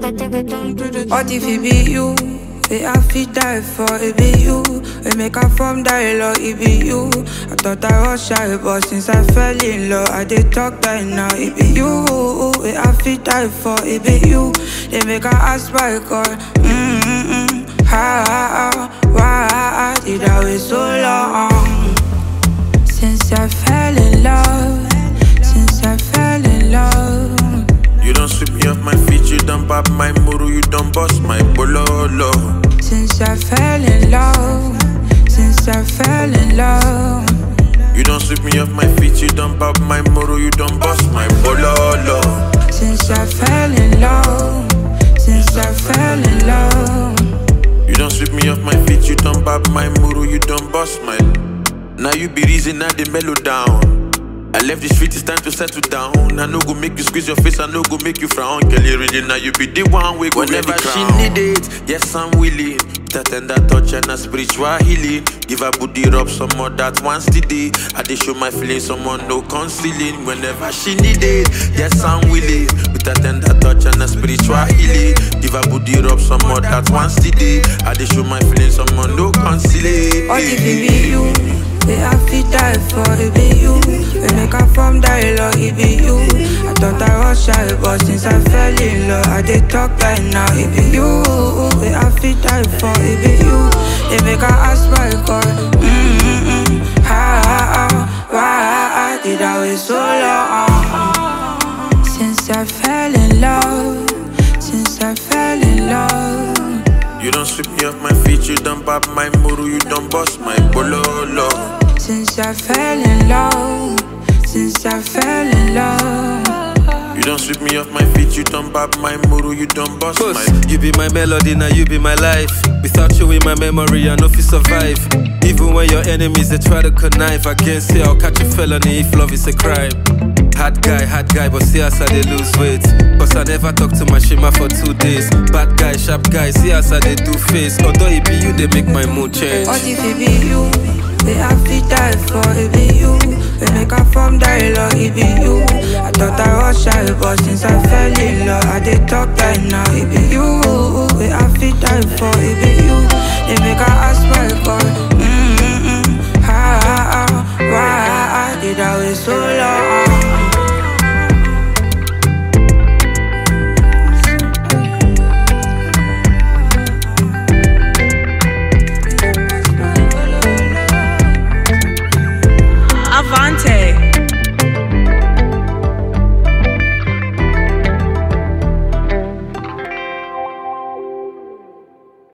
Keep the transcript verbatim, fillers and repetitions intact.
What if it be you? Say I fit die for it be you. We make a from dialogue, it be you. I thought I was shy, but since I fell in love, I did talk that now, it be you. We I fit die for it be you. They make a ask by God. Mm-mm-mm. How, why did I wait so long? Since I fell in love, since I fell in love. You don't sweep me off my feet, you don't pop my muru, you don't bust my bololo. Since I fell in love, since I fell in love. You don't sweep me off my feet, you don't pop my muru, you don't bust my bololo. Since I fell in love, since I fell in love. You don't sweep me off my feet, you don't pop my muru, you don't bust my. Now you be reason I the mellow down. I left the street, it's time to settle down. I no go make you squeeze your face, I no go make you frown. Girl, you really now you be the one way go whenever she need it. Yes, I'm willing. That tender touch and a spiritual healing. Give her booty rub some more that once today. I dey show my feelings, someone no concealing. Whenever she need it, yes, I'm willing. With a tender touch and a spiritual healing. Give her booty rub some more that once today. I dey show my feelings, someone no concealing. What if it be you? Say I fit die for it be you. We make a from dialogue, it be you. I thought I was shy, but since I fell in love, I did talk right now, it be you. We I fit die for it be you. They make a ask my God. Mm-mm-mm. How, why did I wait so long? Since I fell in love, since I fell in love. You don't sweep me off my feet, you don't pop my muru, you don't bust my bololo. Since I fell in love, since I fell in love. You don't sweep me off my feet, you don't pop my muru, you don't bust Cause my. you be my melody, now you be my life. Without you in my memory, I know if you survive. Even when your enemies, they try to connive. I can't say I'll catch a felony if love is a crime. Hard guy, hard guy, but see us how they lose weight. Cause I never talk to my shima for two days. Bad guy, sharp guy, see us how they do face. Although it be you, they make my mood change. What if it be you? They have to die for it be you. We make a from dialogue, it be you. I thought I was shy, but since I fell in love, I did talk right now, it be you. We have to die for it be you. They make a ask my God. Mm-mm-mm. How, why did I wait so long?